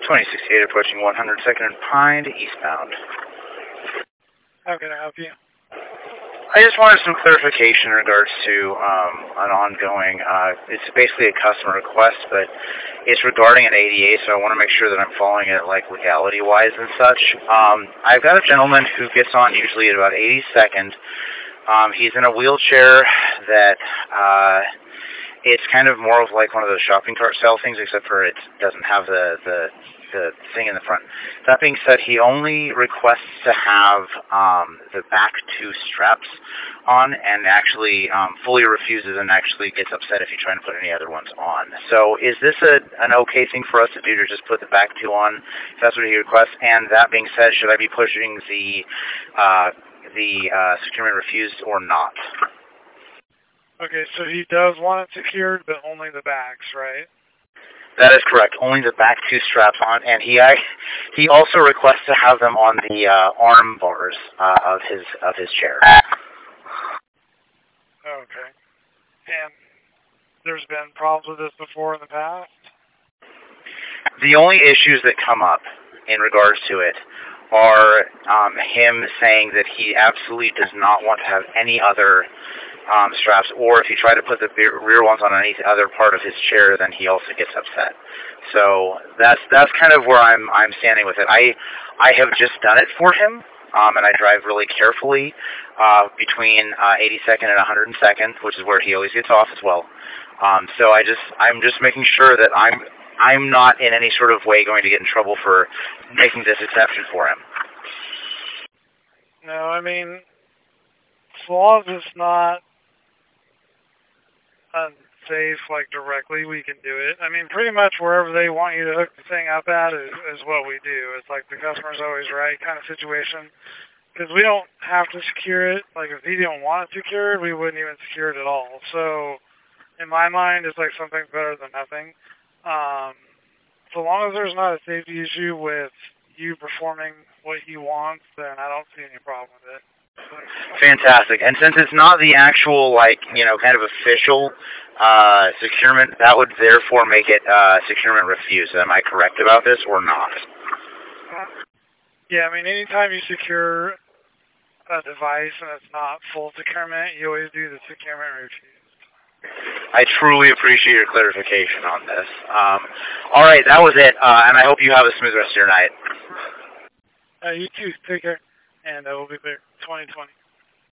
2068 approaching 102nd and Pine eastbound. How can I help you? I just wanted some clarification in regards to an ongoing, it's basically a customer request, but it's regarding an ADA, so I want to make sure that I'm following it like legality-wise and such. I've got a gentleman who gets on usually at about 82nd. He's in a wheelchair that it's kind of more of like one of those shopping cart style things, except for it doesn't have the thing in the front. That being said, he only requests to have the back two straps on, and actually fully refuses and actually gets upset if you try to put any other ones on. So is this an okay thing for us to do, to just put the back two on if that's what he requests? And that being said, should I be pushing the securement refused or not? Okay, so he does want it secured, but only the backs, right? That is correct. Only the back two straps on, and he also requests to have them on the arm bars of his chair. Okay. And there's been problems with this before in the past? The only issues that come up in regards to it are him saying that he absolutely does not want to have any other straps, or if you try to put the rear ones on any other part of his chair, then he also gets upset. So that's kind of where I'm standing with it. I have just done it for him, and I drive really carefully between 82nd and 102nd, which is where he always gets off as well. So I'm just making sure that I'm not in any sort of way going to get in trouble for making this exception for him. No, I mean, as long as it's not unsafe, like directly, we can do it. I mean, pretty much wherever they want you to hook the thing up at is what we do. It's like the customer's always right kind of situation. Because we don't have to secure it. Like, if he didn't want it secured, we wouldn't even secure it at all. So, in my mind, it's like something's better than nothing. So long as there's not a safety issue with you performing what he wants, then I don't see any problem with it. Fantastic. And since it's not the actual, like, kind of official securement, that would therefore make it securement refused. Am I correct about this or not? Yeah, I mean, anytime you secure a device and it's not full securement, you always do the securement refused. I truly appreciate your clarification on this. All right, that was it, and I hope you have a smooth rest of your night. You too. Take care, and we'll be there 2020.